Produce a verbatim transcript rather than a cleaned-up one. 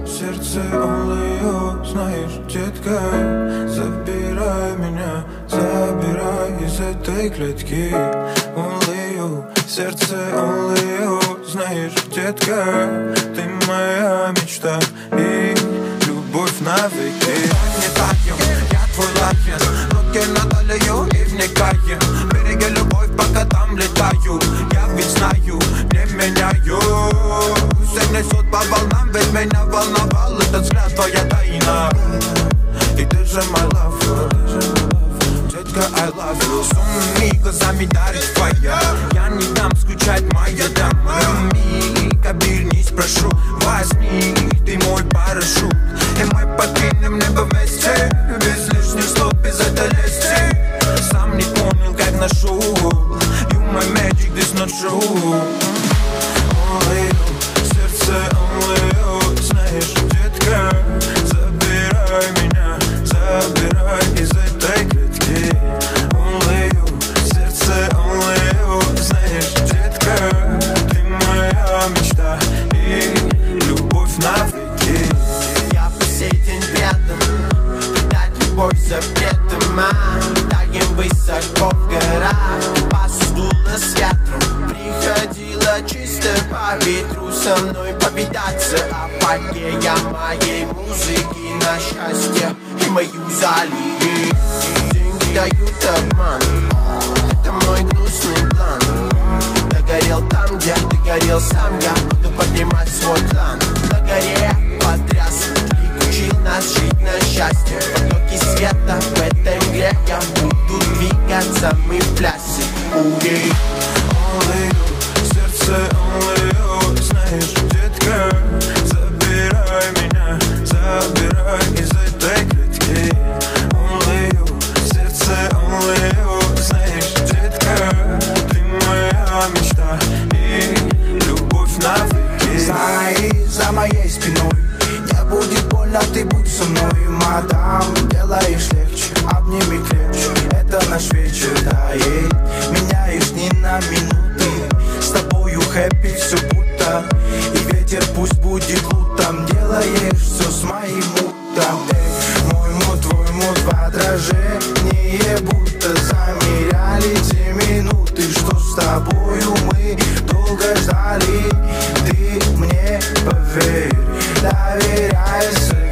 сердце алые, знаешь, детка, забирай меня, забирай из этой клетки. Алые, сердце алые, знаешь, детка, ты моя мечта и любовь навеки. Не таем, я твой лайфен, руки на талию и вникаем. Береги любовь, пока там летаю. Я ведь знаю, не меняю. Пусть несет по волнам, ведь меня волновал этот взгляд, твоя тайна. И ты же my love, детка, I love you. С умными глазами дарит твоя. Я не дам скучать, моя дама. Миг, обернись, прошу, возьми, ты мой парашют. И мы покинем небо вместе, без лишних слов, без этой лести. Сам не понял, как нашел. You my magic, this not true. Ой, сердце, ой, знаешь, детка, забирай меня, забирай из этой клетки. Ой, сердце, ой, знаешь, детка, ты моя мечта и любовь навеки. Я по сей день рядом, предать любовь запретом, а таем высоко в горах. Посудила с ветром, приходила чисто по ветру со мной повидаться. Апогея моей музыки на счастье и мою залили. Деньги дают обман, это мой гнусный план. Догорел там, где ты горел сам, я буду поднимать свой клан. На горе потряс, учил нас жить на счастье. Потоки света в этой мгле, я буду двигаться, мы в плясе. Ури. Ой, сердце, ой, знаешь, детка, забирай меня, забирай из этой клетки. Ой, сердце, ой, знаешь, детка, ты моя мечта и любовь навеки. Знай, за моей спиной не будет больно, ты будь со мной, мадам. Делаешь легче, обними крепче, это наш вечер, да, ей. Меняешь дни на минуты, с тобою хэппи все будто. И ветер пусть будет лутом, делаешь все с моим мутом. Эй, мой мут, твой мут в отражении, будто замеряли те минуты, что с тобою мы долго ждали. Ты мне поверь, доверяйся.